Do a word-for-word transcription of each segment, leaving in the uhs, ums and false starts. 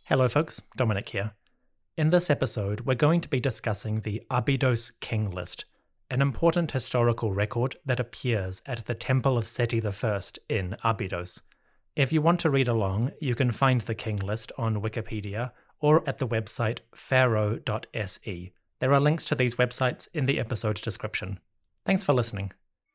Hello folks, Dominic here. In this episode, we're going to be discussing the Abydos King List, an important historical record that appears at the Temple of Seti the First in Abydos. If you want to read along, you can find the King List on Wikipedia or at the website pharaoh dot s e. There are links to these websites in the episode description. Thanks for listening.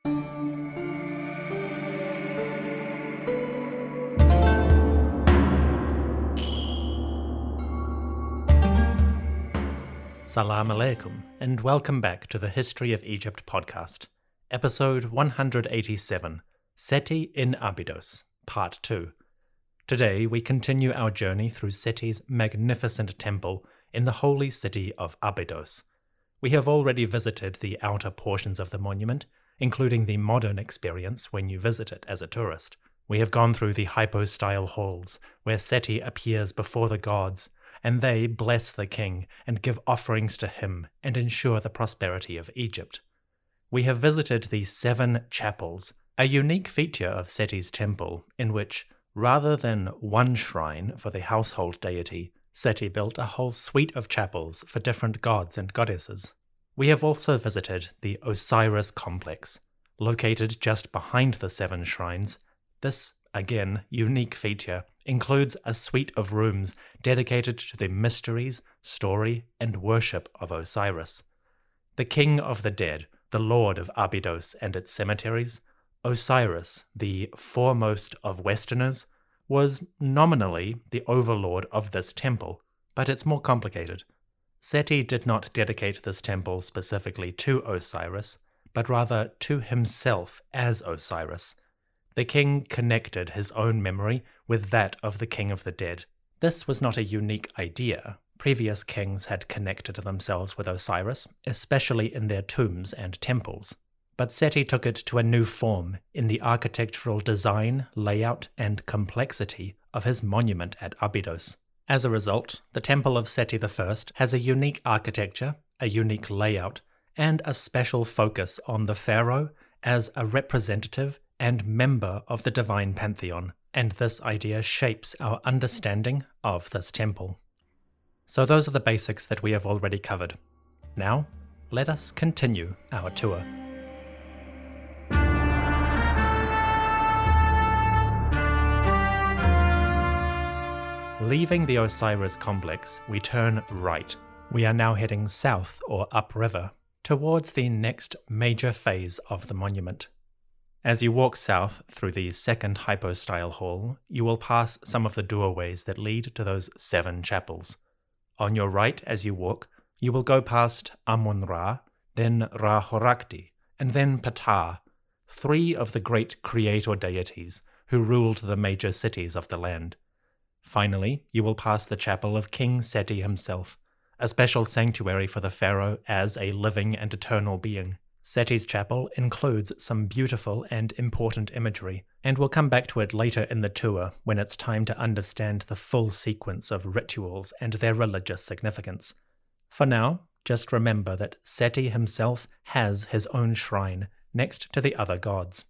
Salam alaikum, and welcome back to the History of Egypt podcast, episode one hundred eighty-seven, Seti in Abydos, part two. Today we continue our journey through Seti's magnificent temple in the holy city of Abydos. We have already visited the outer portions of the monument, including the modern experience when you visit it as a tourist. We have gone through the hypostyle halls, where Seti appears before the gods, and they bless the king and give offerings to him and ensure the prosperity of Egypt. We have visited the seven chapels, a unique feature of Seti's temple in which, rather than one shrine for the household deity, Seti built a whole suite of chapels for different gods and goddesses. We have also visited the Osiris complex, located just behind the seven shrines. This, again, unique feature includes a suite of rooms dedicated to the mysteries, story, and worship of Osiris. The king of the dead, the lord of Abydos and its cemeteries, Osiris, the foremost of Westerners, was nominally the overlord of this temple, but it's more complicated. Seti did not dedicate this temple specifically to Osiris, but rather to himself as Osiris. The king connected his own memory with that of the king of the dead. This was not a unique idea. Previous kings had connected themselves with Osiris, especially in their tombs and temples. But Seti took it to a new form in the architectural design, layout, and complexity of his monument at Abydos. As a result, the Temple of Seti the First has a unique architecture, a unique layout, and a special focus on the pharaoh as a representative and member of the divine pantheon, and this idea shapes our understanding of this temple. So those are the basics that we have already covered. Now, let us continue our tour. Leaving the Osiris complex, we turn right. We are now heading south or upriver, towards the next major phase of the monument. As you walk south through the second hypostyle hall, you will pass some of the doorways that lead to those seven chapels. On your right as you walk, you will go past Amun-Ra, then Ra-Horakhti, and then Ptah, three of the great creator deities who ruled the major cities of the land. Finally, you will pass the chapel of King Seti himself, a special sanctuary for the pharaoh as a living and eternal being. Seti's chapel includes some beautiful and important imagery, and we'll come back to it later in the tour when it's time to understand the full sequence of rituals and their religious significance. For now, just remember that Seti himself has his own shrine next to the other gods.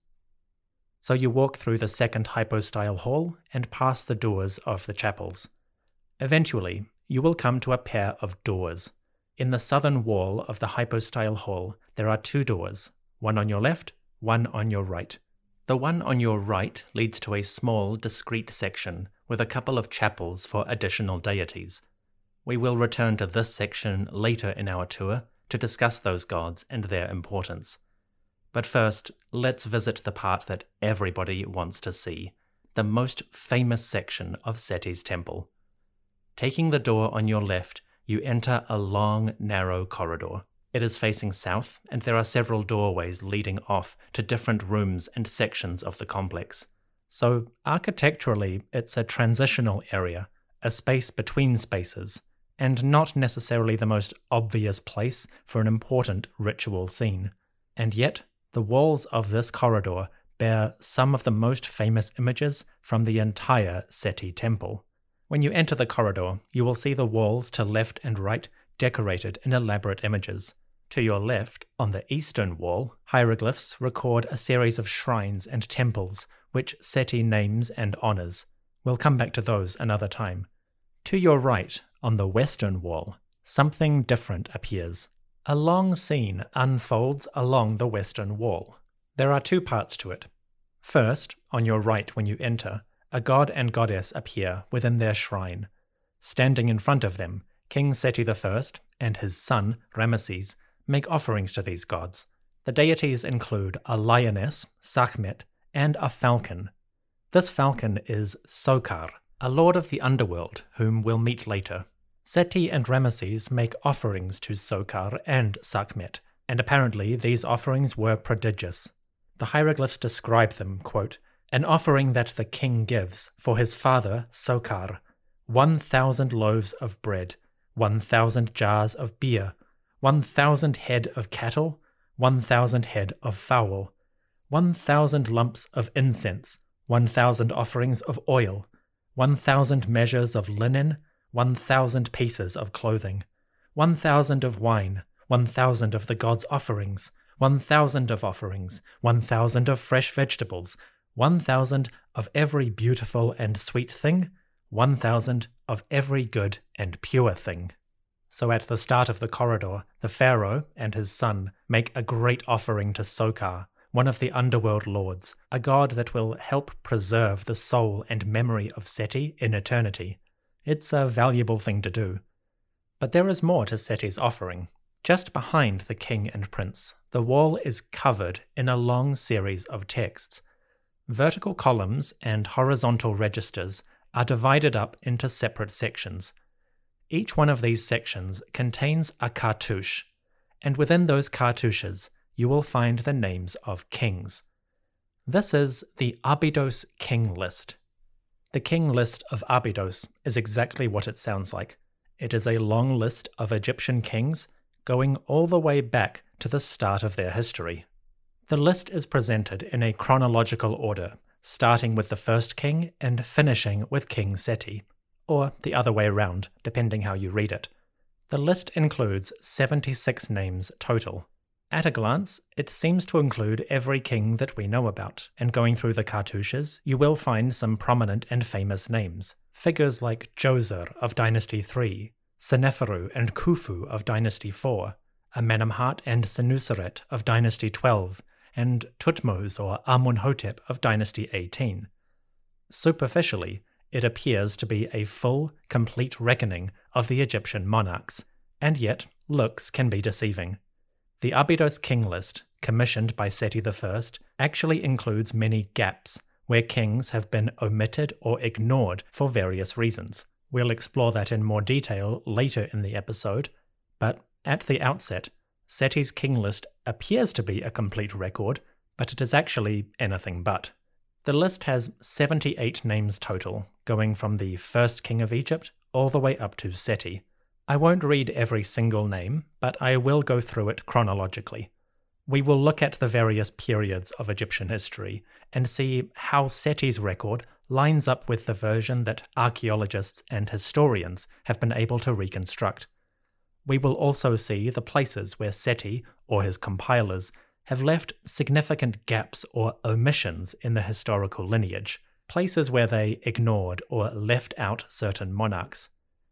So you walk through the second hypostyle hall and pass the doors of the chapels. Eventually, you will come to a pair of doors. In the southern wall of the hypostyle hall, there are two doors, one on your left, one on your right. The one on your right leads to a small, discreet section with a couple of chapels for additional deities. We will return to this section later in our tour to discuss those gods and their importance. But first, let's visit the part that everybody wants to see, the most famous section of Seti's temple. Taking the door on your left, you enter a long, narrow corridor. It is facing south, and there are several doorways leading off to different rooms and sections of the complex. So, architecturally, it's a transitional area, a space between spaces, and not necessarily the most obvious place for an important ritual scene. And yet, the walls of this corridor bear some of the most famous images from the entire Seti temple. When you enter the corridor, you will see the walls to left and right decorated in elaborate images. To your left, on the eastern wall, hieroglyphs record a series of shrines and temples which Seti names and honors. We'll come back to those another time. To your right, on the western wall, something different appears. A long scene unfolds along the western wall. There are two parts to it. First, on your right when you enter, a god and goddess appear within their shrine. Standing in front of them, King Seti the First and his son, Ramesses, make offerings to these gods. The deities include a lioness, Sekhmet, and a falcon. This falcon is Sokar, a lord of the underworld, whom we'll meet later. Seti and Ramesses make offerings to Sokar and Sekhmet, and apparently these offerings were prodigious. The hieroglyphs describe them, quote, an offering that the king gives for his father, Sokar, one thousand loaves of bread, one thousand jars of beer, one thousand head of cattle, one thousand head of fowl, one thousand lumps of incense, one thousand offerings of oil, one thousand measures of linen, one thousand pieces of clothing, one thousand of wine, one thousand of the gods' offerings, one thousand of offerings, one thousand of fresh vegetables, one thousand of every beautiful and sweet thing, one thousand of every good and pure thing. So at the start of the corridor, the pharaoh and his son make a great offering to Sokar, one of the underworld lords, a god that will help preserve the soul and memory of Seti in eternity. It's a valuable thing to do. But there is more to Seti's offering. Just behind the king and prince, the wall is covered in a long series of texts. Vertical columns and horizontal registers are divided up into separate sections. Each one of these sections contains a cartouche, and within those cartouches you will find the names of kings. This is the Abydos King List. The King List of Abydos is exactly what it sounds like. It is a long list of Egyptian kings going all the way back to the start of their history. The list is presented in a chronological order, starting with the first king and finishing with King Seti, or the other way around, depending how you read it. The list includes seventy-six names total. At a glance, it seems to include every king that we know about, and going through the cartouches, you will find some prominent and famous names. Figures like Djoser of Dynasty three, Seneferu and Khufu of Dynasty four, Amenemhat and Senuseret of Dynasty twelve, and Thutmose or Amunhotep of Dynasty eighteen. Superficially, it appears to be a full, complete reckoning of the Egyptian monarchs, and yet looks can be deceiving. The Abydos King List, commissioned by Seti the First, actually includes many gaps where kings have been omitted or ignored for various reasons. We'll explore that in more detail later in the episode, but at the outset, Seti's King List appears to be a complete record, but it is actually anything but. The list has seventy-eight names total, going from the first king of Egypt all the way up to Seti. I won't read every single name, but I will go through it chronologically. We will look at the various periods of Egyptian history and see how Seti's record lines up with the version that archaeologists and historians have been able to reconstruct. We will also see the places where Seti, or his compilers, have left significant gaps or omissions in the historical lineage, places where they ignored or left out certain monarchs.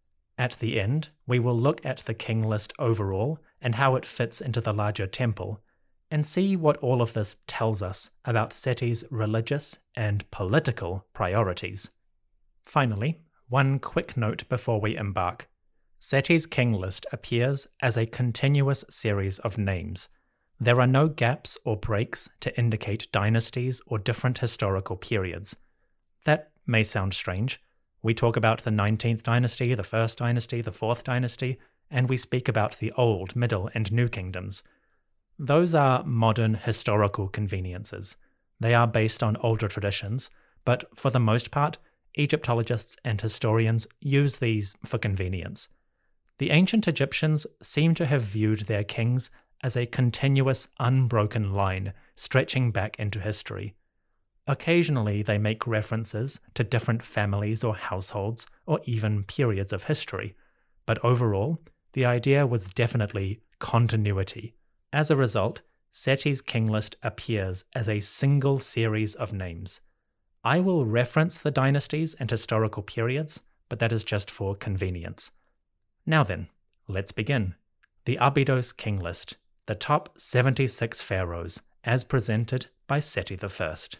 At the end, we will look at the king list overall and how it fits into the larger temple, and see what all of this tells us about Seti's religious and political priorities. Finally, one quick note before we embark. Seti's king list appears as a continuous series of names. There are no gaps or breaks to indicate dynasties or different historical periods. That may sound strange. We talk about the nineteenth dynasty, the first dynasty, the fourth dynasty, and we speak about the Old, Middle, and New Kingdoms. Those are modern historical conveniences. They are based on older traditions, but for the most part, Egyptologists and historians use these for convenience. The ancient Egyptians seem to have viewed their kings as a continuous, unbroken line stretching back into history. Occasionally they make references to different families or households or even periods of history, but overall, the idea was definitely continuity. As a result, Seti's king list appears as a single series of names. I will reference the dynasties and historical periods, but that is just for convenience. Now then, let's begin. The Abydos King List, the top seventy-six pharaohs, as presented by Seti the First.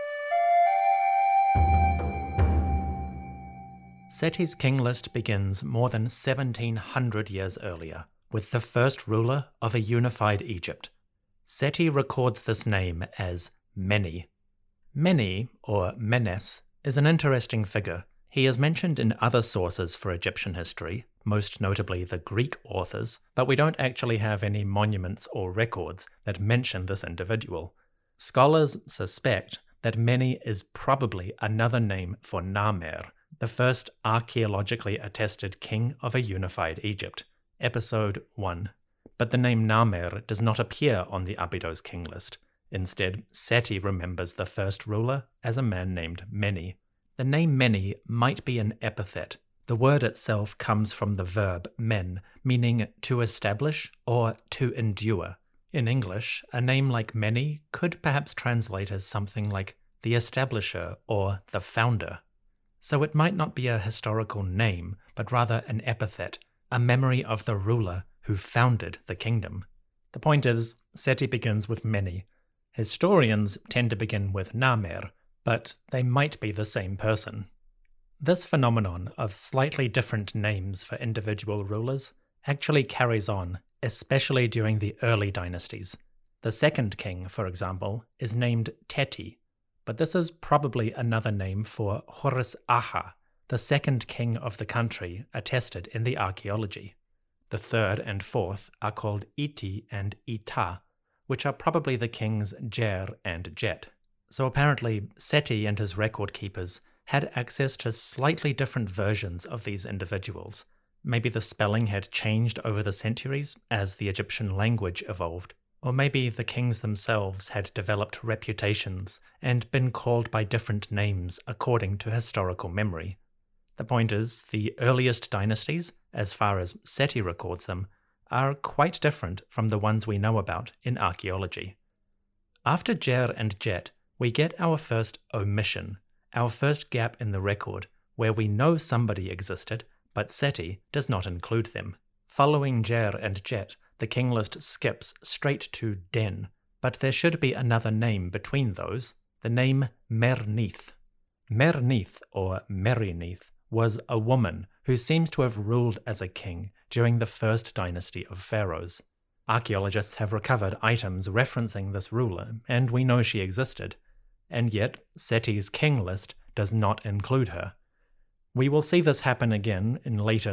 Seti's king list begins more than seventeen hundred years earlier, with the first ruler of a unified Egypt. Seti records this name as Meni. Meni, or Menes, is an interesting figure. He is mentioned in other sources for Egyptian history, most notably the Greek authors, but we don't actually have any monuments or records that mention this individual. Scholars suspect that Meni is probably another name for Namer, the first archaeologically attested king of a unified Egypt, episode one. But the name Namer does not appear on the Abydos king list. Instead, Seti remembers the first ruler as a man named Meni. The name Meni might be an epithet. The word itself comes from the verb men, meaning to establish or to endure. In English, a name like Meni could perhaps translate as something like the establisher or the founder. So it might not be a historical name, but rather an epithet, a memory of the ruler who founded the kingdom. The point is, Seti begins with Meni. Historians tend to begin with Namer, but they might be the same person. This phenomenon of slightly different names for individual rulers actually carries on, especially during the early dynasties. The second king, for example, is named Teti, but this is probably another name for Horus Aha, the second king of the country attested in the archaeology. The third and fourth are called Iti and Ita, which are probably the kings Jer and Jet. So apparently Seti and his record keepers had access to slightly different versions of these individuals. Maybe the spelling had changed over the centuries as the Egyptian language evolved. Or maybe the kings themselves had developed reputations and been called by different names according to historical memory. The point is, the earliest dynasties, as far as Seti records them, are quite different from the ones we know about in archaeology. After Jer and Jet, we get our first omission, our first gap in the record, where we know somebody existed, but Seti does not include them. Following Jer and Jet, the king list skips straight to Den, but there should be another name between those, the name Mernith. Mernith, or Merinith, was a woman who seems to have ruled as a king during the first dynasty of pharaohs. Archaeologists have recovered items referencing this ruler, and we know she existed, and yet Seti's king list does not include her. We will see this happen again in later,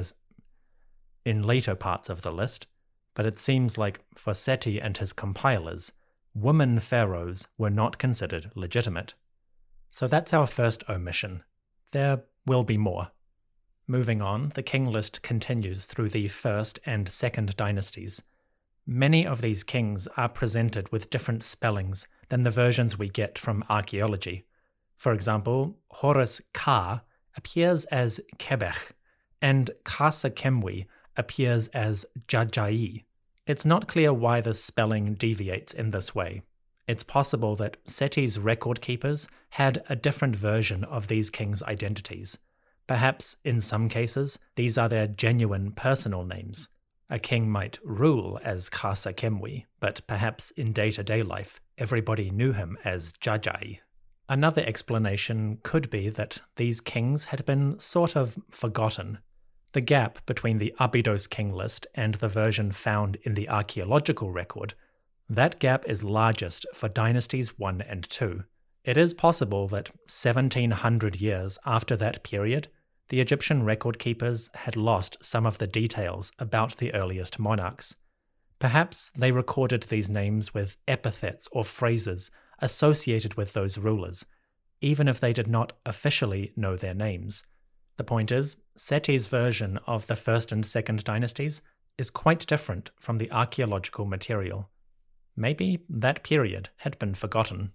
in later parts of the list, but it seems like for Seti and his compilers, women pharaohs were not considered legitimate. So that's our first omission. There will be more. Moving on, the king list continues through the first and second dynasties. Many of these kings are presented with different spellings than the versions we get from archaeology. For example, Horus Ka appears as Kebech, and Khasa Kemwi appears as Jajai. It's not clear why this spelling deviates in this way. It's possible that Seti's record keepers had a different version of these kings' identities. Perhaps, in some cases, these are their genuine personal names. A king might rule as Khasa Kemwi, but perhaps in day-to-day life, everybody knew him as Jajai. Another explanation could be that these kings had been sort of forgotten. The gap between the Abydos king list and the version found in the archaeological record, that gap is largest for dynasties one and two. It is possible that seventeen hundred years after that period, the Egyptian record keepers had lost some of the details about the earliest monarchs. Perhaps they recorded these names with epithets or phrases associated with those rulers, even if they did not officially know their names. The point is, Seti's version of the first and second dynasties is quite different from the archaeological material. Maybe that period had been forgotten.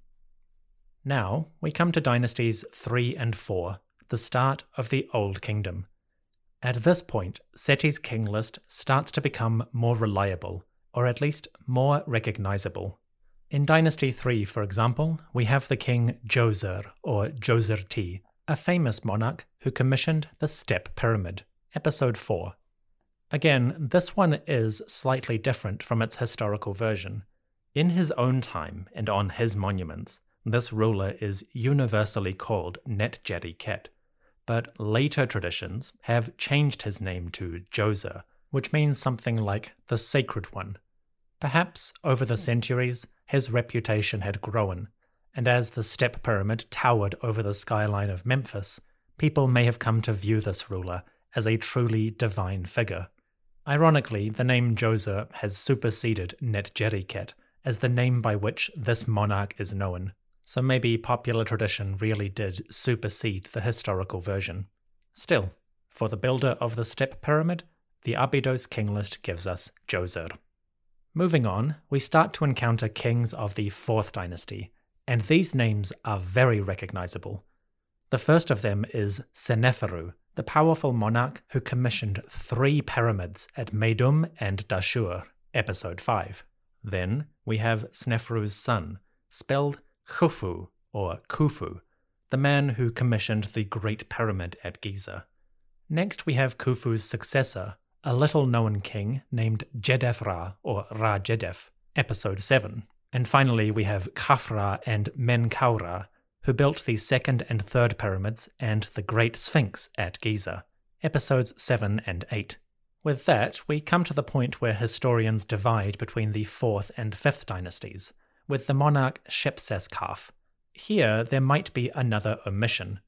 Now we come to dynasties three and four, the start of the Old Kingdom. At this point, Seti's king list starts to become more reliable, or at least more recognizable. In Dynasty three, for example, we have the king Djoser, or Djoserti, a famous monarch who commissioned the Step Pyramid, episode four. Again, this one is slightly different from its historical version. In his own time and on his monuments, this ruler is universally called Netjeri-Ket, but later traditions have changed his name to Djoser, which means something like the Sacred One. Perhaps over the centuries, his reputation had grown, and as the Step Pyramid towered over the skyline of Memphis, people may have come to view this ruler as a truly divine figure. Ironically, the name Djoser has superseded Netjeri-Ket as the name by which this monarch is known, so maybe popular tradition really did supersede the historical version. Still, for the builder of the Step Pyramid, the Abydos king list gives us Djoser. Moving on, we start to encounter kings of the fourth dynasty, and these names are very recognizable. The first of them is Seneferu, the powerful monarch who commissioned three pyramids at Meidum and Dashur, episode five. Then we have Sneferu's son, spelled Khufu or Khufu, the man who commissioned the Great Pyramid at Giza. Next we have Khufu's successor, a little-known king named Jedef-Ra or Ra-Jedef, episode seven. And finally we have Khafra and Menkaura, who built the second and third pyramids and the Great Sphinx at Giza, episodes seven and eight. With that, we come to the point where historians divide between the fourth and fifth dynasties, with the monarch Shepseskaf. Here there might be another omission.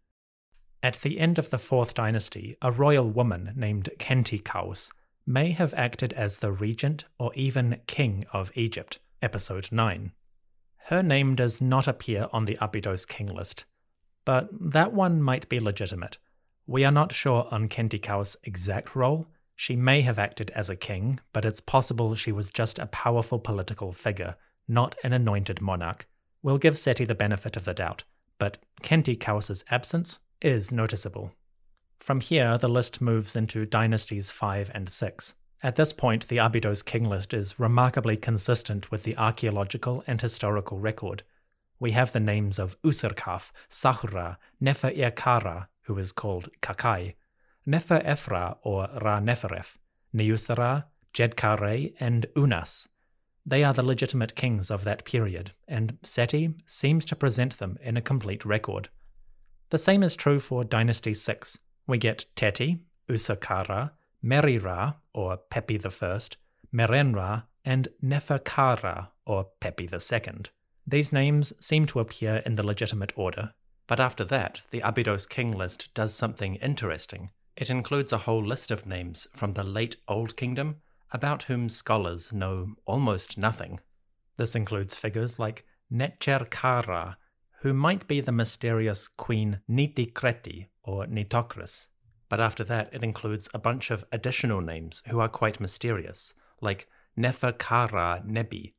At the end of the fourth dynasty, a royal woman named Khentikaus may have acted as the regent or even king of Egypt, episode nine. Her name does not appear on the Abydos king list, but that one might be legitimate. We are not sure on Khentikaus' exact role. She may have acted as a king, but it's possible she was just a powerful political figure, not an anointed monarch. We'll give Seti the benefit of the doubt, but Khentikaus' absence is noticeable. From here, the list moves into dynasties five and six. At this point, the Abydos king list is remarkably consistent with the archaeological and historical record. We have the names of Userkaf, Sahura, Nefer-Erkara, who is called Kakai, Nefer-Efra or Ra-Neferef, Neusera, Jedkare, and Unas. They are the legitimate kings of that period, and Seti seems to present them in a complete record. The same is true for Dynasty six. We get Teti, Userkara, Meri-Ra, or Pepi the First, Meren-Ra, and Nefer-Kara, or Pepi the Second. These names seem to appear in the legitimate order. But after that, the Abydos king list does something interesting. It includes a whole list of names from the late Old Kingdom about whom scholars know almost nothing. This includes figures like Netjer-Kara, who might be the mysterious Queen Nitikreti or Nitocris. But after that, it includes a bunch of additional names who are quite mysterious, like Nefer-Kara Nebi,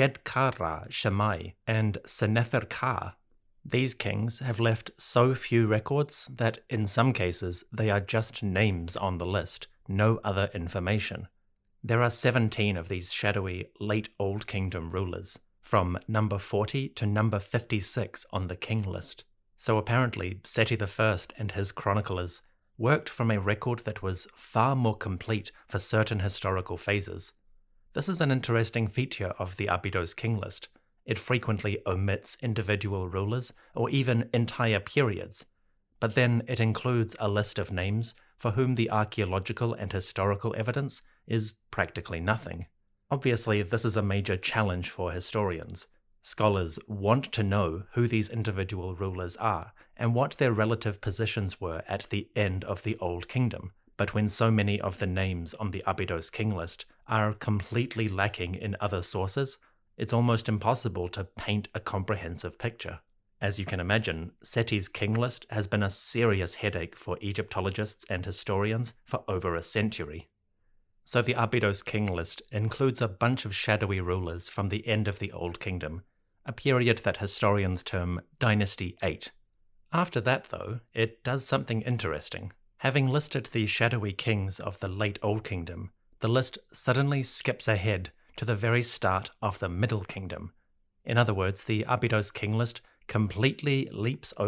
Jedkara Shammai, and Senefer-Ka. These kings have left so few records that in some cases they are just names on the list, no other information. There are seventeen of these shadowy late Old Kingdom rulers, from number forty to number fifty-six on the king list. So apparently Seti the First and his chroniclers worked from a record that was far more complete for certain historical phases. This is an interesting feature of the Abydos king list. It frequently omits individual rulers or even entire periods, but then it includes a list of names for whom the archaeological and historical evidence is practically nothing. Obviously, this is a major challenge for historians. Scholars want to know who these individual rulers are and what their relative positions were at the end of the Old Kingdom, but when so many of the names on the Abydos king list are completely lacking in other sources, it's almost impossible to paint a comprehensive picture. As you can imagine, Seti's king list has been a serious headache for Egyptologists and historians for over a century. So the Abydos king list includes a bunch of shadowy rulers from the end of the Old Kingdom, a period that historians term Dynasty eight. After that, though, it does something interesting. Having listed the shadowy kings of the late Old Kingdom, the list suddenly skips ahead to the very start of the Middle Kingdom. In other words, the Abydos king list completely leaps over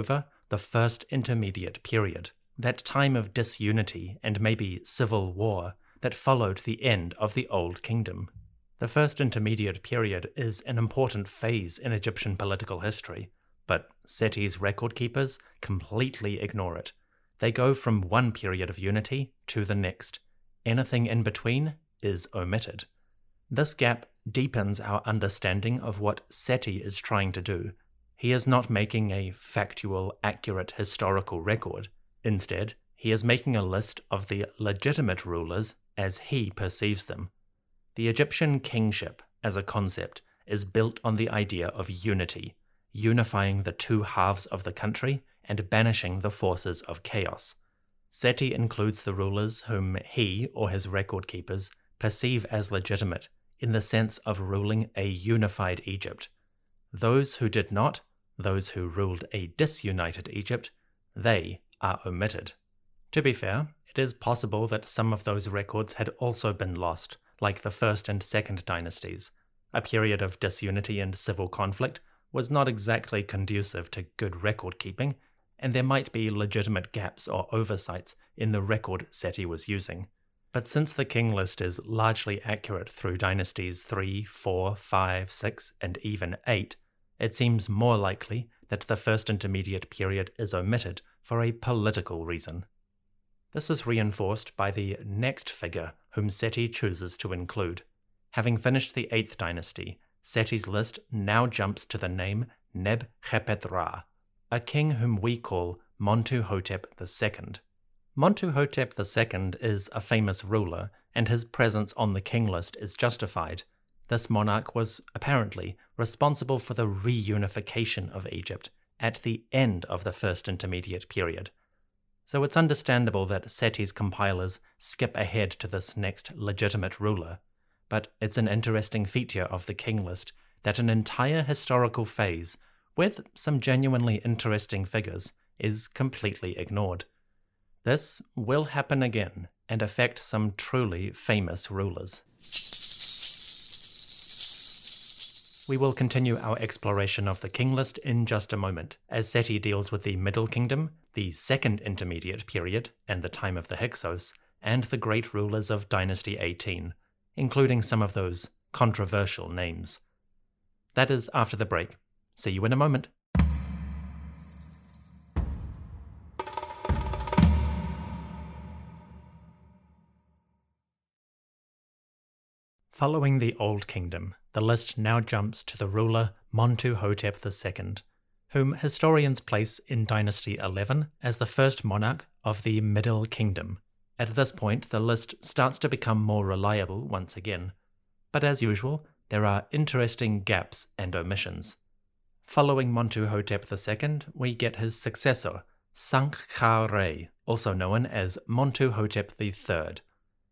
the First Intermediate Period, that time of disunity and maybe civil war that followed the end of the Old Kingdom. The First Intermediate Period is an important phase in Egyptian political history, but Seti's record keepers completely ignore it. They go from one period of unity to the next. Anything in between is omitted. This gap deepens our understanding of what Seti is trying to do. He is not making a factual, accurate historical record. Instead, he is making a list of the legitimate rulers as he perceives them. The Egyptian kingship, as a concept, is built on the idea of unity, unifying the two halves of the country and banishing the forces of chaos. Seti includes the rulers whom he, or his record keepers, perceive as legitimate in the sense of ruling a unified Egypt. Those who did not, those who ruled a disunited Egypt, they are omitted. To be fair, it is possible that some of those records had also been lost, like the First and Second Dynasties. A period of disunity and civil conflict was not exactly conducive to good record keeping, and there might be legitimate gaps or oversights in the record Seti was using. But since the king list is largely accurate through dynasties three, four, five, six, and even eight, it seems more likely that the First Intermediate Period is omitted for a political reason. This is reinforced by the next figure whom Seti chooses to include. Having finished the eighth dynasty, Seti's list now jumps to the name Neb-Khepet-Ra, a king whom we call Montuhotep the Second. Montuhotep the Second is a famous ruler, and his presence on the king list is justified. This monarch was apparently responsible for the reunification of Egypt at the end of the First Intermediate Period. So it's understandable that Seti's compilers skip ahead to this next legitimate ruler, but it's an interesting feature of the king list that an entire historical phase, with some genuinely interesting figures, is completely ignored. This will happen again and affect some truly famous rulers. We will continue our exploration of the king list in just a moment, as Seti deals with the Middle Kingdom, the Second Intermediate Period, and the time of the Hyksos, and the great rulers of Dynasty eighteen, including some of those controversial names. That is after the break. See you in a moment. Following the Old Kingdom, the list now jumps to the ruler Montuhotep the Second, whom historians place in Dynasty eleven as the first monarch of the Middle Kingdom. At this point, the list starts to become more reliable once again, but as usual, there are interesting gaps and omissions. Following Montuhotep the Second, we get his successor, Sankha-Re, also known as Montuhotep the Third.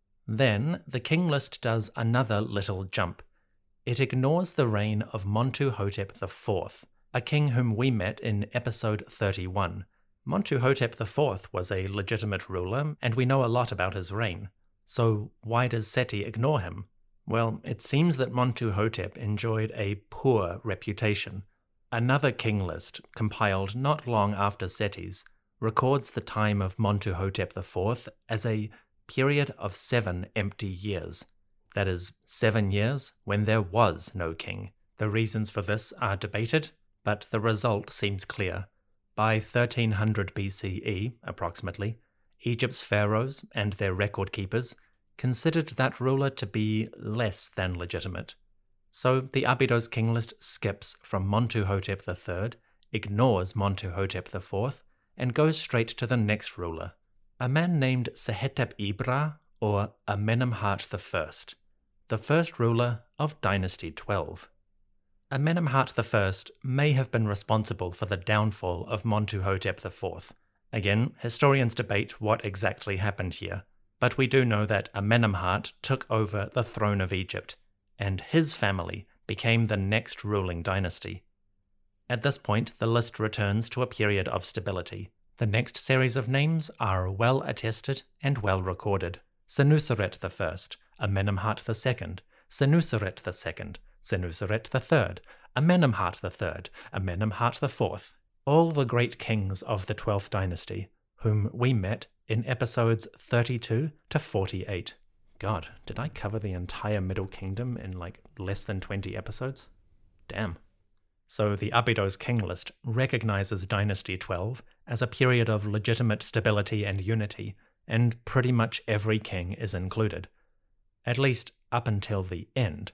Then, the king list does another little jump. It ignores the reign of Montuhotep the Fourth, a king whom we met in episode thirty-one. Montuhotep the Fourth was a legitimate ruler, and we know a lot about his reign. So why does Seti ignore him? Well, it seems that Montuhotep enjoyed a poor reputation. Another king list, compiled not long after Seti's, records the time of Montuhotep the Fourth as a period of seven empty years. That is, seven years when there was no king. The reasons for this are debated, but the result seems clear. By thirteen hundred B C E, approximately, Egypt's pharaohs and their record keepers considered that ruler to be less than legitimate. So the Abydos king list skips from Montuhotep the Third, ignores Montuhotep the Fourth, and goes straight to the next ruler, a man named Sehetep-Ibra, or Amenemhat the First, the first ruler of Dynasty twelve. Amenemhat the First may have been responsible for the downfall of Montuhotep the Fourth. Again, historians debate what exactly happened here, but we do know that Amenemhat took over the throne of Egypt, and his family became the next ruling dynasty. At this point, the list returns to a period of stability. The next series of names are well attested and well recorded. Senuseret the First, Amenemhat the Second, Senuseret the Second, Senuseret the Third, Amenemhat the Third, Amenemhat the Fourth, all the great kings of the twelfth dynasty, whom we met in episodes thirty-two to forty-eight. God, did I cover the entire Middle Kingdom in like less than twenty episodes? Damn. So the Abydos king list recognizes Dynasty twelve as a period of legitimate stability and unity, and pretty much every king is included. At least up until the end.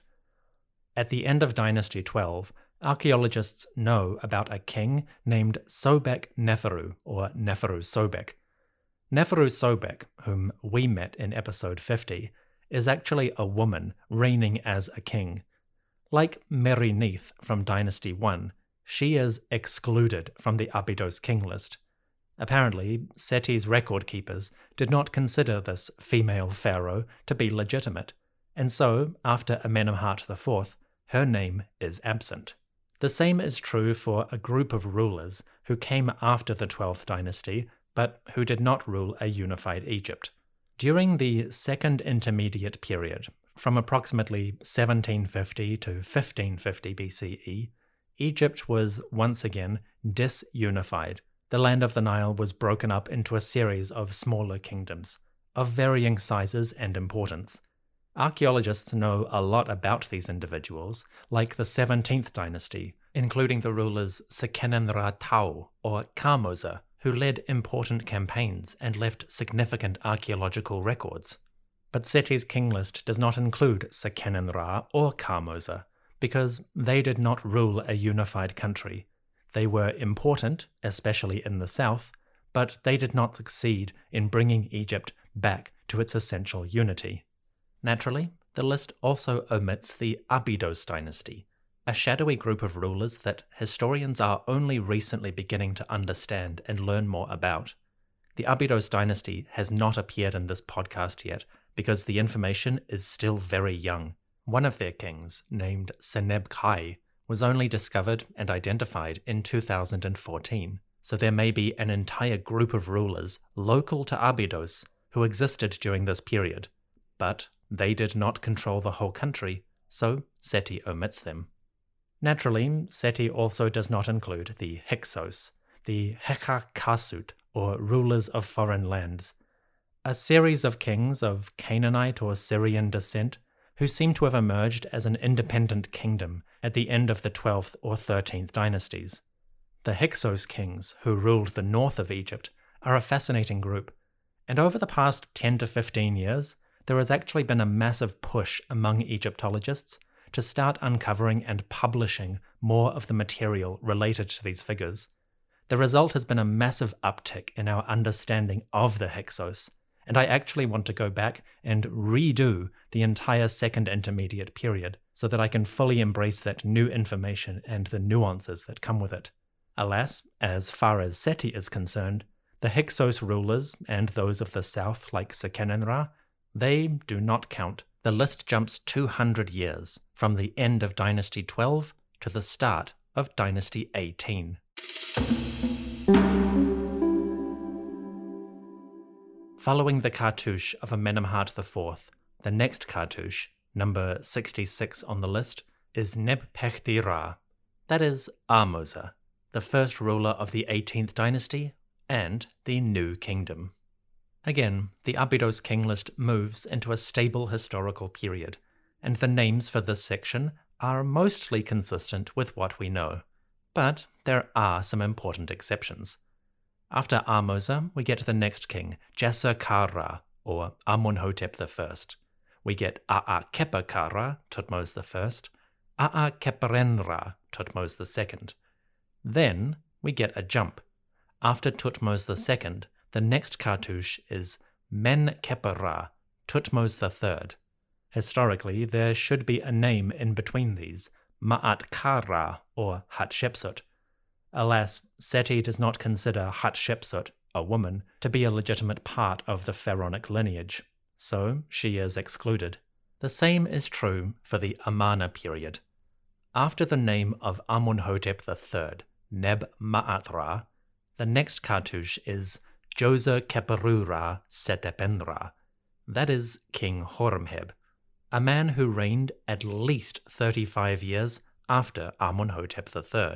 At the end of Dynasty twelve, archaeologists know about a king named Sobek Neferu, or Neferu Sobek. Neferu Sobek, whom we met in episode fifty, is actually a woman reigning as a king. Like Meri Neith from Dynasty one, she is excluded from the Abydos king list. Apparently, Seti's record keepers did not consider this female pharaoh to be legitimate, and so, after Amenemhat the fourth, her name is absent. The same is true for a group of rulers who came after the twelfth dynasty, but who did not rule a unified Egypt. During the Second Intermediate Period, from approximately seventeen fifty to fifteen fifty B C E, Egypt was once again disunified. The land of the Nile was broken up into a series of smaller kingdoms, of varying sizes and importance. Archaeologists know a lot about these individuals, like the seventeenth dynasty, including the rulers Sekenenra Tau, or Kamoza, who led important campaigns and left significant archaeological records. But Seti's king list does not include Sekenenra or Kamoza, because they did not rule a unified country. They were important, especially in the south, but they did not succeed in bringing Egypt back to its essential unity. Naturally, the list also omits the Abydos dynasty, a shadowy group of rulers that historians are only recently beginning to understand and learn more about. The Abydos dynasty has not appeared in this podcast yet because the information is still very young. One of their kings, named Seneb-Kai, was only discovered and identified in two thousand fourteen, so there may be an entire group of rulers local to Abydos who existed during this period, but they did not control the whole country, so Seti omits them. Naturally, Seti also does not include the Hyksos, the Hekakasut, or rulers of foreign lands, a series of kings of Canaanite or Syrian descent who seem to have emerged as an independent kingdom at the end of the twelfth or thirteenth dynasties. The Hyksos kings, who ruled the north of Egypt, are a fascinating group, and over the past ten to fifteen years, there has actually been a massive push among Egyptologists to start uncovering and publishing more of the material related to these figures. The result has been a massive uptick in our understanding of the Hyksos, and I actually want to go back and redo the entire Second Intermediate Period so that I can fully embrace that new information and the nuances that come with it. Alas, as far as Seti is concerned, the Hyksos rulers and those of the south like Sekenenra, they do not count. The list jumps two hundred years, from the end of Dynasty twelve to the start of Dynasty eighteen. Following the cartouche of Amenemhat the fourth, the next cartouche, number sixty-six on the list, is Neb-Pehti-Ra, that is Ahmose, the first ruler of the eighteenth dynasty and the New Kingdom. Again, the Abydos king list moves into a stable historical period, and the names for this section are mostly consistent with what we know. But there are some important exceptions. After Ahmose, we get the next king, Djeser-Kha-Ra, or Amunhotep the first. We get Aa-Kheper-Kha-Ra, Thutmose the first, Aa-Kheperen-Ra, Thutmose the second. Then we get a jump. After Thutmose the second, the next cartouche is Men-Kheper-Ra, Thutmose the third. Historically, there should be a name in between these, Ma'at-Kha-Ra or Hatshepsut. Alas, Seti does not consider Hatshepsut, a woman, to be a legitimate part of the pharaonic lineage, so she is excluded. The same is true for the Amarna period. After the name of Amunhotep the third, Neb-Ma'at-Ra, the next cartouche is Djoser-Kheperi-Ra Setepen-Ra, that is King Horemheb, a man who reigned at least thirty-five years after Amunhotep the third.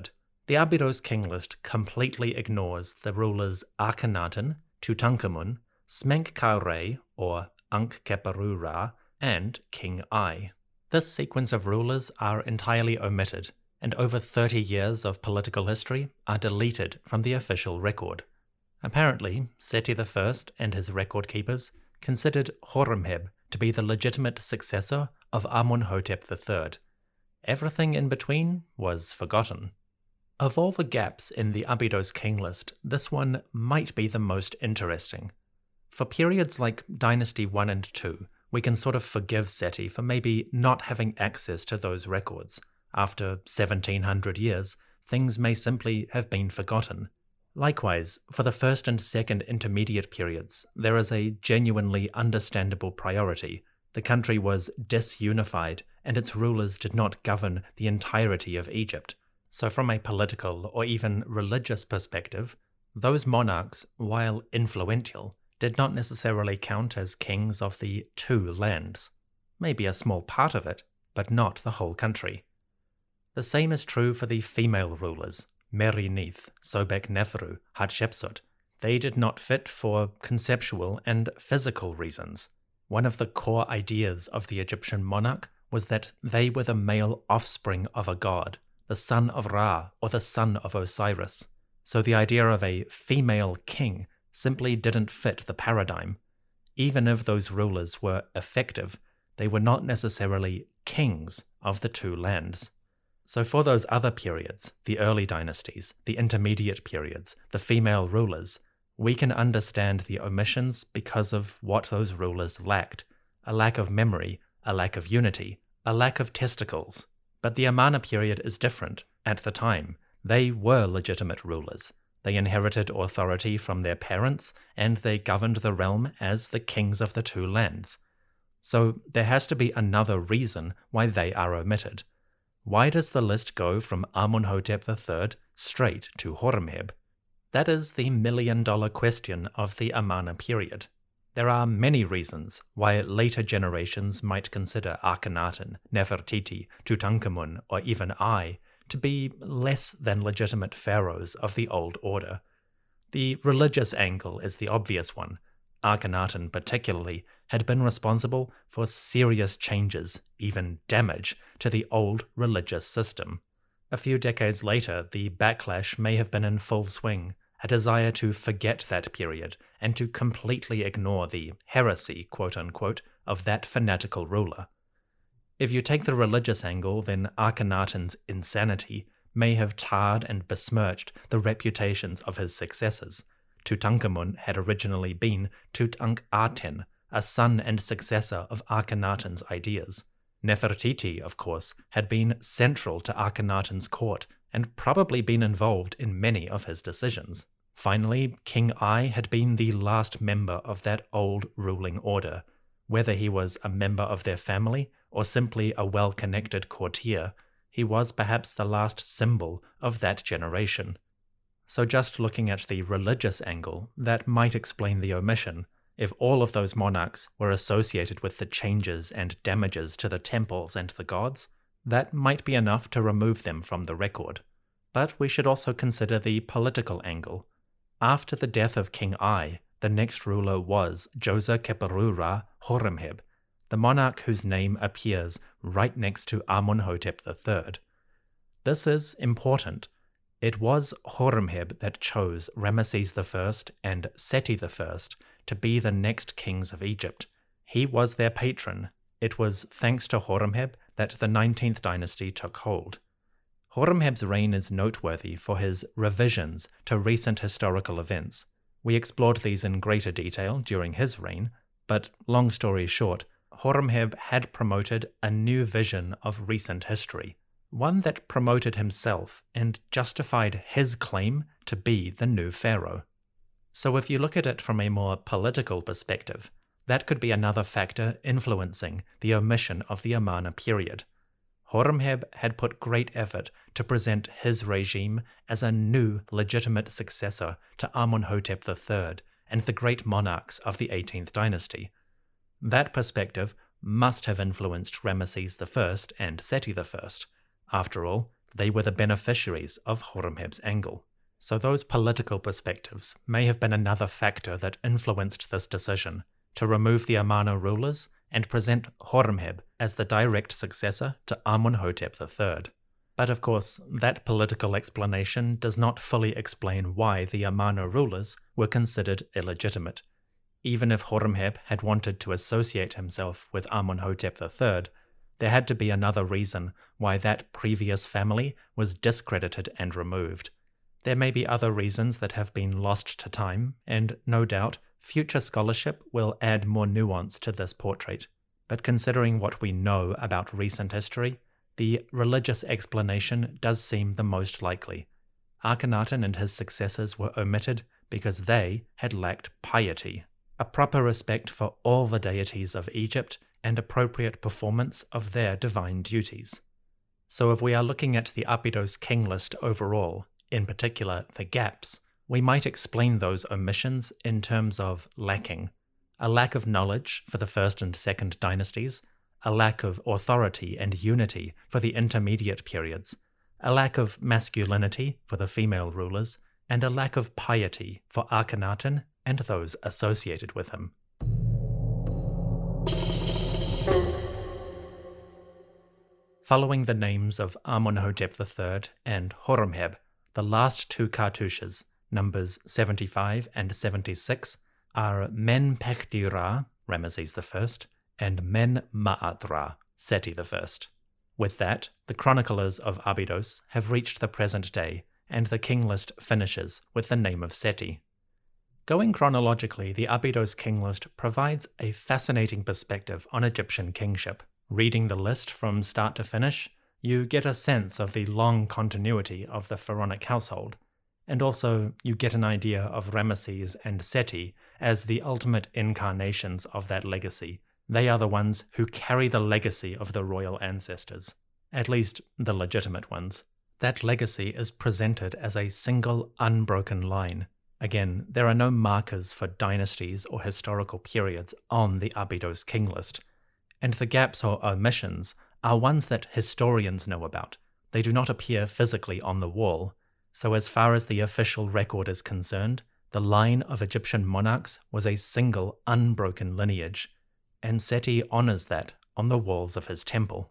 The Abydos king list completely ignores the rulers Akhenaten, Tutankhamun, Smenkhkare or Ankh-Khepuru-Ra, and King Ai. This sequence of rulers are entirely omitted, and over thirty years of political history are deleted from the official record. Apparently, Seti the First and his record keepers considered Horemheb to be the legitimate successor of Amunhotep the Third. Everything in between was forgotten. Of all the gaps in the Abydos king list, this one might be the most interesting. For periods like Dynasty one and two, we can sort of forgive Seti for maybe not having access to those records. After seventeen hundred years, things may simply have been forgotten. Likewise, for the first and second intermediate periods, there is a genuinely understandable priority. The country was disunified, and its rulers did not govern the entirety of Egypt. So from a political or even religious perspective, those monarchs, while influential, did not necessarily count as kings of the two lands. Maybe a small part of it, but not the whole country. The same is true for the female rulers, Meri-Neith, Sobek-Neferu, Hatshepsut. They did not fit for conceptual and physical reasons. One of the core ideas of the Egyptian monarch was that they were the male offspring of a god, the son of Ra or the son of Osiris. So the idea of a female king simply didn't fit the paradigm. Even if those rulers were effective, they were not necessarily kings of the two lands. So for those other periods, the early dynasties, the intermediate periods, the female rulers, we can understand the omissions because of what those rulers lacked: a lack of memory, a lack of unity, a lack of testicles. But the Amarna period is different. At the time, they were legitimate rulers. They inherited authority from their parents, and they governed the realm as the kings of the two lands. So there has to be another reason why they are omitted. Why does the list go from Amunhotep the Third straight to Horemheb? That is the million-dollar question of the Amarna period. There are many reasons why later generations might consider Akhenaten, Nefertiti, Tutankhamun, or even Ai to be less than legitimate pharaohs of the old order. The religious angle is the obvious one. Akhenaten particularly had been responsible for serious changes, even damage, to the old religious system. A few decades later, the backlash may have been in full swing, a desire to forget that period and to completely ignore the heresy, quote-unquote, of that fanatical ruler. If you take the religious angle, then Akhenaten's insanity may have tarred and besmirched the reputations of his successors. Tutankhamun had originally been Tutankhaten, a son and successor of Akhenaten's ideas. Nefertiti, of course, had been central to Akhenaten's court and probably been involved in many of his decisions. Finally, King Ai had been the last member of that old ruling order. Whether he was a member of their family or simply a well-connected courtier, he was perhaps the last symbol of that generation. So just looking at the religious angle, that might explain the omission. If all of those monarchs were associated with the changes and damages to the temples and the gods, that might be enough to remove them from the record. But we should also consider the political angle. After the death of King Ai, the next ruler was Djoser-Khepuru-Ra Horemheb, the monarch whose name appears right next to Amunhotep the Third. This is important. It was Horemheb that chose Ramesses the First and Seti the First to be the next kings of Egypt. He was their patron. It was thanks to Horemheb that the nineteenth dynasty took hold. Horemheb's reign is noteworthy for his revisions to recent historical events. We explored these in greater detail during his reign, but long story short, Horemheb had promoted a new vision of recent history, one that promoted himself and justified his claim to be the new pharaoh. So if you look at it from a more political perspective, that could be another factor influencing the omission of the Amarna period. Horemheb had put great effort to present his regime as a new legitimate successor to Amunhotep the Third and the great monarchs of the eighteenth dynasty. That perspective must have influenced Ramesses the First and Seti the First. After all, They were the beneficiaries of Horemheb's angle. So those political perspectives may have been another factor that influenced this decision to remove the Amano rulers and present Horemheb as the direct successor to Amunhotep the third. But of course, that political explanation does not fully explain why the Amano rulers were considered illegitimate. Even if Horemheb had wanted to associate himself with Amunhotep the third, there had to be another reason why that previous family was discredited and removed. There may be other reasons that have been lost to time, and no doubt future scholarship will add more nuance to this portrait. But considering what we know about recent history, the religious explanation does seem the most likely. Akhenaten and his successors were omitted because they had lacked piety, a proper respect for all the deities of Egypt, and appropriate performance of their divine duties. So if we are looking at the Abydos king list overall, in particular the gaps, we might explain those omissions in terms of lacking. A lack of knowledge for the first and second dynasties, a lack of authority and unity for the intermediate periods, a lack of masculinity for the female rulers, and a lack of piety for Akhenaten and those associated with him. Following the names of Amunhotep the third and Horemheb, the last two cartouches, numbers seventy-five and seventy-six, are Men-Pekhti Ra, Ramesses the first, and Men-Ma'at Ra, Seti the first. With that, the chroniclers of Abydos have reached the present day, and the king list finishes with the name of Seti. Going chronologically, the Abydos king list provides a fascinating perspective on Egyptian kingship. Reading the list from start to finish, you get a sense of the long continuity of the pharaonic household, and also you get an idea of Ramesses and Seti as the ultimate incarnations of that legacy. They are the ones who carry the legacy of the royal ancestors, at least the legitimate ones. That legacy is presented as a single unbroken line. Again, there are no markers for dynasties or historical periods on the Abydos king list, and the gaps or omissions are ones that historians know about. They do not appear physically on the wall, so as far as the official record is concerned, the line of Egyptian monarchs was a single unbroken lineage, and Seti honors that on the walls of his temple.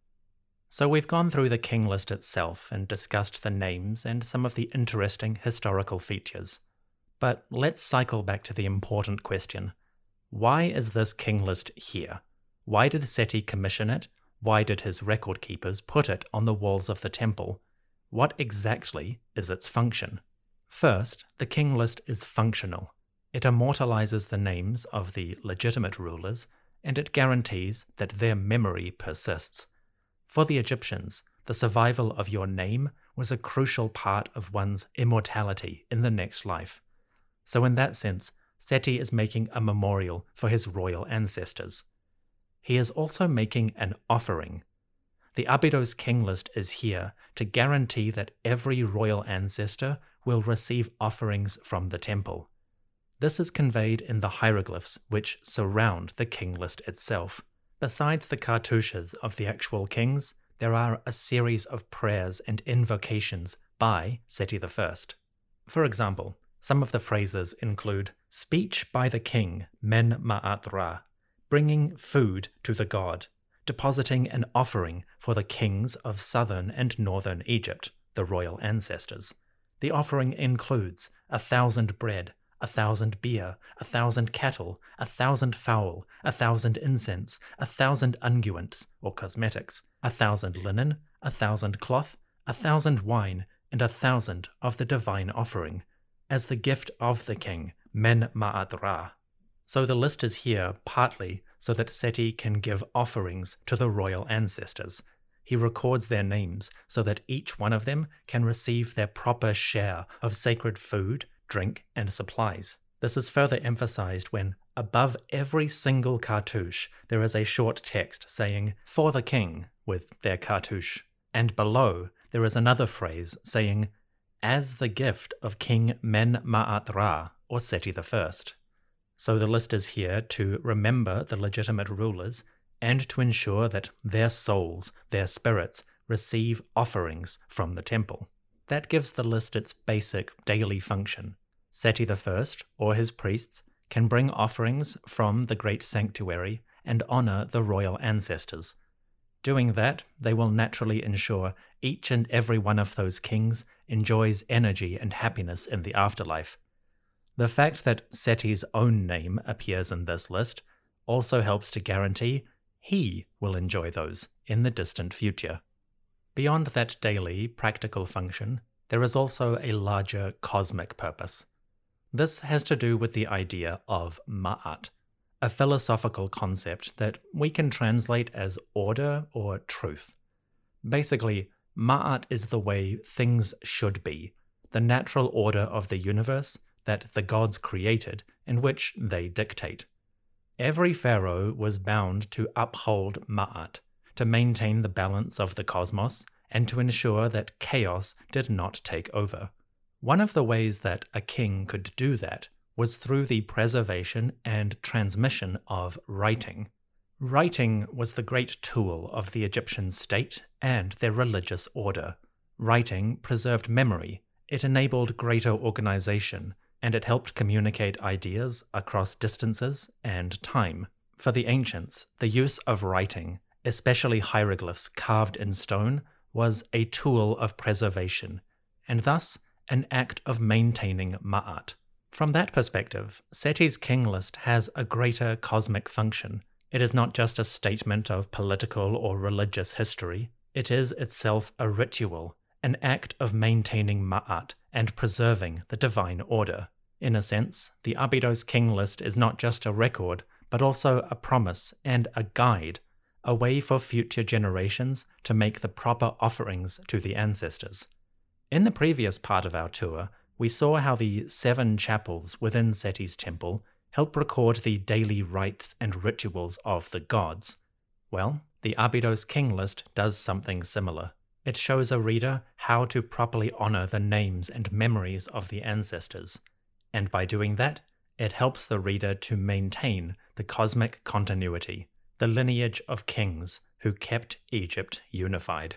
So we've gone through the king list itself and discussed the names and some of the interesting historical features. But let's cycle back to the important question. Why is this king list here? Why did Seti commission it? Why did his record keepers put it on the walls of the temple? What exactly is its function? First, the king list is functional. It immortalizes the names of the legitimate rulers, and it guarantees that their memory persists. For the Egyptians, the survival of your name was a crucial part of one's immortality in the next life. So in that sense, Seti is making a memorial for his royal ancestors. He is also making an offering. The Abydos king list is here to guarantee that every royal ancestor will receive offerings from the temple. This is conveyed in the hieroglyphs which surround the king list itself. Besides the cartouches of the actual kings, there are a series of prayers and invocations by Seti the first. For example, some of the phrases include speech by the king, Men-Ma'at Ra, bringing food to the god, depositing an offering for the kings of southern and northern Egypt, the royal ancestors. The offering includes a thousand bread, a thousand beer, a thousand cattle, a thousand fowl, a thousand incense, a thousand unguents, or cosmetics, a thousand linen, a thousand cloth, a thousand wine, and a thousand of the divine offering, as the gift of the king, Men-Ma'at Ra. So the list is here partly so that Seti can give offerings to the royal ancestors. He records their names so that each one of them can receive their proper share of sacred food, drink, and supplies. This is further emphasized when, above every single cartouche, there is a short text saying, "For the king," with their cartouche. And below, there is another phrase saying, "As the gift of King Men-Ma'at Ra," or Seti the first. So the list is here to remember the legitimate rulers and to ensure that their souls, their spirits, receive offerings from the temple. That gives the list its basic daily function. Seti the First, or his priests, can bring offerings from the great sanctuary and honor the royal ancestors. Doing that, they will naturally ensure each and every one of those kings enjoys energy and happiness in the afterlife. The fact that Seti's own name appears in this list also helps to guarantee he will enjoy those in the distant future. Beyond that daily, practical function, there is also a larger cosmic purpose. This has to do with the idea of ma'at, a philosophical concept that we can translate as order or truth. Basically, ma'at is the way things should be, the natural order of the universe that the gods created, in which they dictate. Every pharaoh was bound to uphold ma'at, to maintain the balance of the cosmos, and to ensure that chaos did not take over. One of the ways that a king could do that was through the preservation and transmission of writing. Writing was the great tool of the Egyptian state and their religious order. Writing preserved memory, it enabled greater organization, and it helped communicate ideas across distances and time. For the ancients, the use of writing, especially hieroglyphs carved in stone, was a tool of preservation, and thus an act of maintaining ma'at. From that perspective, Seti's king list has a greater cosmic function. It is not just a statement of political or religious history, it is itself a ritual, an act of maintaining ma'at and preserving the divine order. In a sense, the Abydos king list is not just a record, but also a promise and a guide, a way for future generations to make the proper offerings to the ancestors. In the previous part of our tour, we saw how the seven chapels within Seti's temple help record the daily rites and rituals of the gods. Well, the Abydos king list does something similar. It shows a reader how to properly honor the names and memories of the ancestors, and by doing that, it helps the reader to maintain the cosmic continuity, the lineage of kings who kept Egypt unified.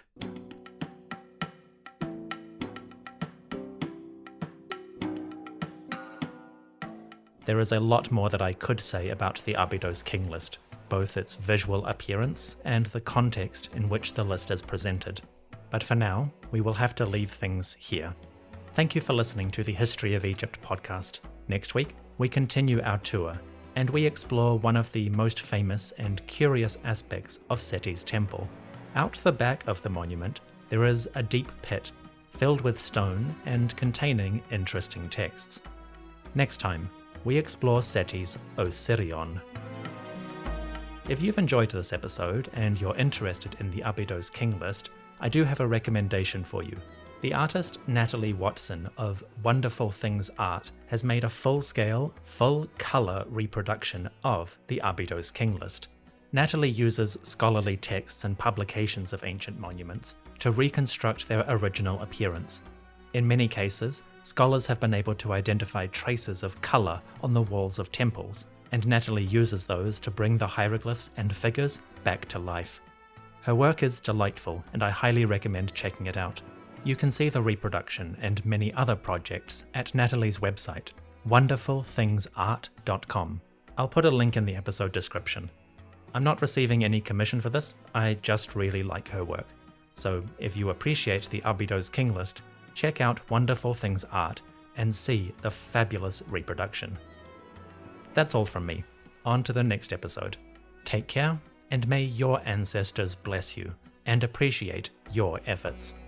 There is a lot more that I could say about the Abydos king list, both its visual appearance and the context in which the list is presented. But for now, we will have to leave things here. Thank you for listening to the History of Egypt podcast. Next week, we continue our tour, and we explore one of the most famous and curious aspects of Seti's temple. Out the back of the monument, there is a deep pit, filled with stone and containing interesting texts. Next time, we explore Seti's Osirion. If you've enjoyed this episode and you're interested in the Abydos king list, I do have a recommendation for you. The artist Natalie Watson of Wonderful Things Art has made a full-scale, full-color reproduction of the Abydos king list. Natalie uses scholarly texts and publications of ancient monuments to reconstruct their original appearance. In many cases, scholars have been able to identify traces of color on the walls of temples, and Natalie uses those to bring the hieroglyphs and figures back to life. Her work is delightful, and I highly recommend checking it out. You can see the reproduction and many other projects at Natalie's website, wonderful things art dot com. I'll put a link in the episode description. I'm not receiving any commission for this, I just really like her work. So if you appreciate the Abydos king list, check out Wonderful Things Art and see the fabulous reproduction. That's all from me. On to the next episode. Take care, and may your ancestors bless you and appreciate your efforts.